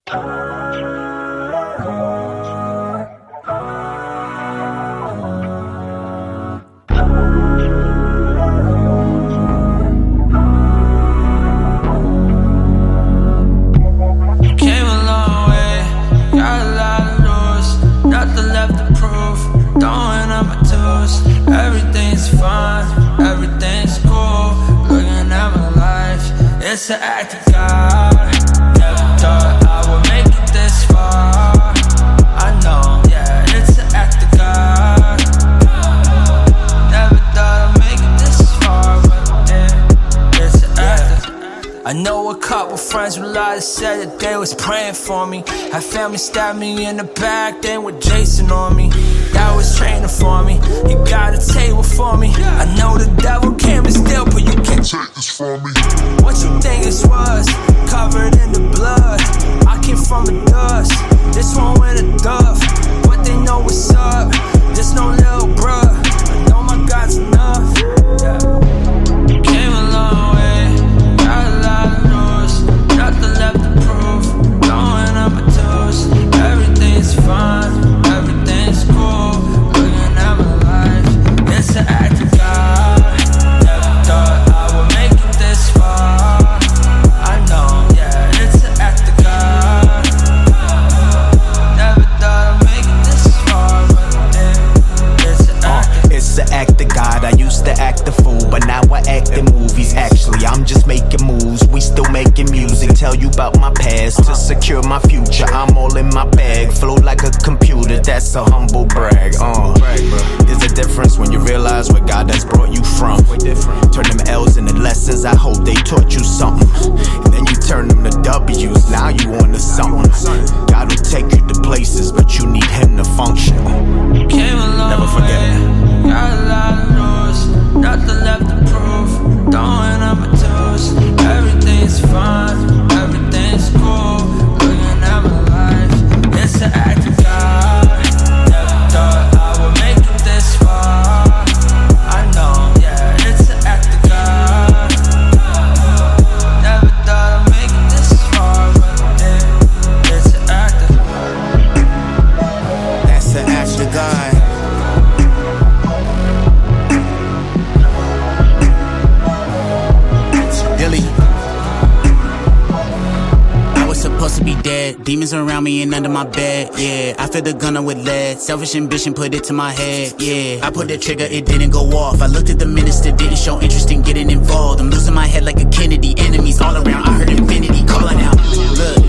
It's an act of God. Never thought I would make it this far. I know, yeah, it's an act of God. Never thought I'd make it this far, but yeah, it's an act of. I know a couple friends who lied and said that they was praying for me. Had family stab me in the back, then with Jason on me. That was training for me. You got a table for me. I know the devil came and steal, but you can't take this from me. What you think this was? Covered in the blood. I came from the dust. This one with a dove. But they know what's up. There's no little bruh. I know my God's enough. Yeah. Came a long way. Got a lot of news. Nothing left to prove. Going on my toes. Everything's fine. Everything's cool. Looking at my life. It's an act of God. Never thought I would make it this far. I know, yeah, it's an act of God. Never thought I'd make it this far, but yeah, it's an act of God. It's an act of God. I used to act the fool, but now I act in movies. Actually, I'm just making moves. We still making music. Tell you about my past to secure my future. I'm all in my bag. Flow like a computer. That's a humble brag. There's a difference when you realize where God has brought you from. Turn them L's into lessons. I hope they taught you something. And then you turn them to W's. Now you on to something. God will take you to places, but you need Him to function. Came a long Never forget. way. Got a lot of news. Nothing left to prove. Throwing up my toes. Everything's fine. Everything's cool. Looking at my life. It's an act of God. Never thought I would make it this far. I know, yeah, it's an act of God. Never thought I'd make it this far, but yeah, it's an act of God. That's an act of God. Dilly. I was supposed to be dead. Demons around me and under my bed, yeah. I filled the gunner with lead. Selfish ambition put it to my head, yeah. I put the trigger, it didn't go off. I looked at the minister, didn't show interest in getting involved. I'm losing my head like a Kennedy. Enemies all around, I heard infinity calling out. Look,